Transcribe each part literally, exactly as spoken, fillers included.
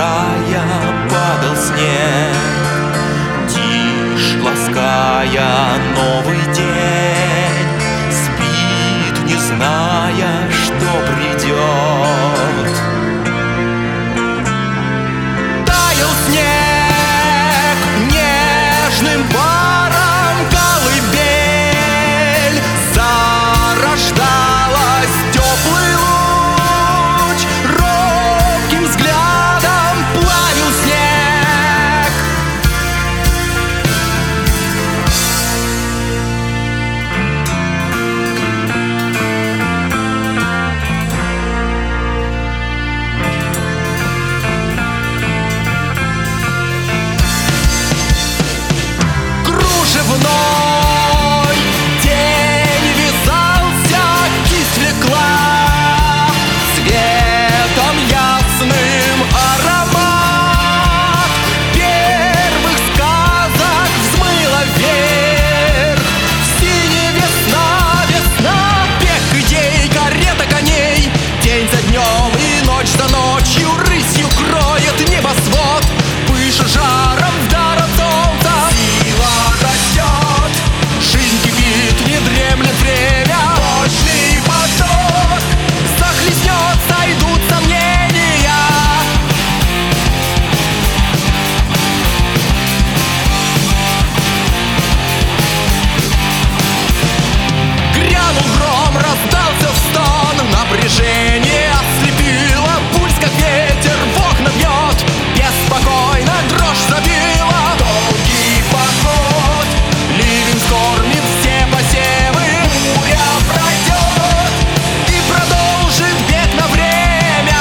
края падал снег, тишь, лаская новый день, спит, не зная, что придет. Таял снег нежным паром, колыбель зарождалась, теплый луч робким взглядом плавил снег. Кружевной день вязался, кисть влекла светом ясным аромат первых сказок взмыла вверх. В синей весна, весна, бег идей, карета коней, день за днем и ночь за ночью рысью кроет небосвод, пыша жаром вдаром солнца. Сила растет, жизнь кипит, не дремлет время, мощный поток захлестнет, сойдут сомнения. Грянул гром, раздался стон, напряжение ослепило, пульс как ветер в окна бьет, беспокойно дрожь забила. Долгий поход, ливень скормит все посевы, буря пройдет и продолжит бег на время.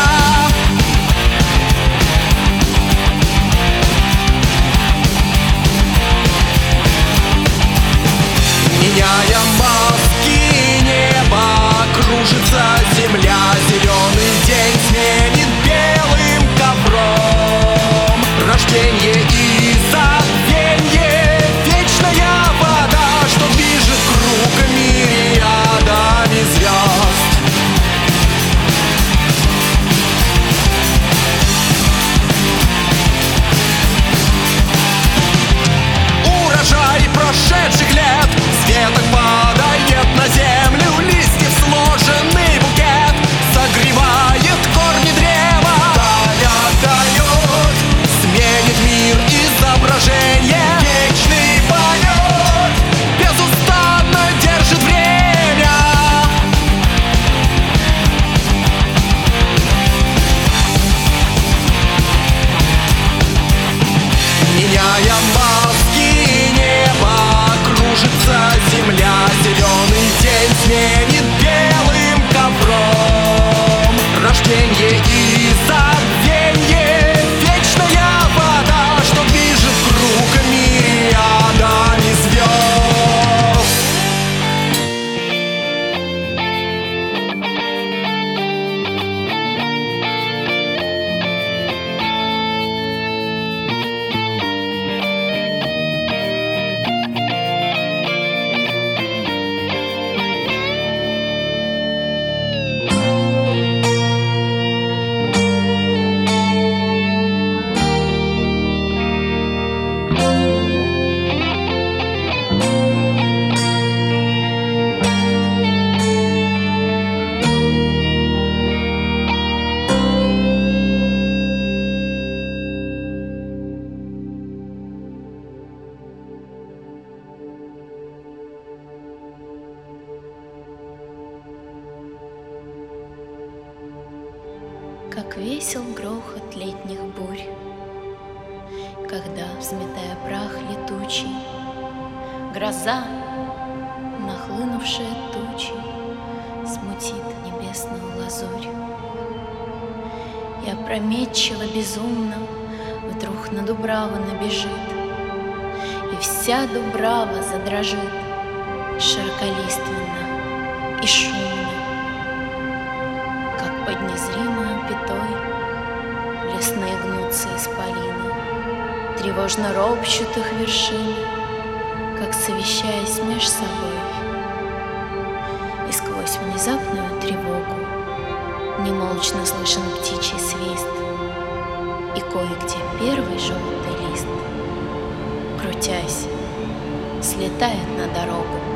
Меняя маски неба, кружится земля, зеленый день сменит белым ковром. Рождение и забвенье, вечная вода, что движет круг мириадами звезд. Урожай прошедших лет, светок падает на землю, листьев сложенный букет согревает корни древа. Таня дает, сменит мир изображение, вечный полет безустанно держит время. Меняя маски неба, кружится земля, зеленый день сменит белым ковром. Рождение и забвенье, вечная вода, что движет круг мириадами звезд. Как весел грохот летних бурь, когда, взметая прах летучий, гроза, нахлынувшая тучи, смутит небесную лазурь. И опрометчиво безумно вдруг на Дубраву набежит, и вся Дубрава задрожит широколиственно и шумно, как под незримою пятой лесные гнутся исполины, тревожно ропщут их вершины, как совещаясь меж собой. И сквозь внезапную тревогу немолчно слышен птичий свист, И кое-где первый желтый лист, крутясь, слетает на дорогу.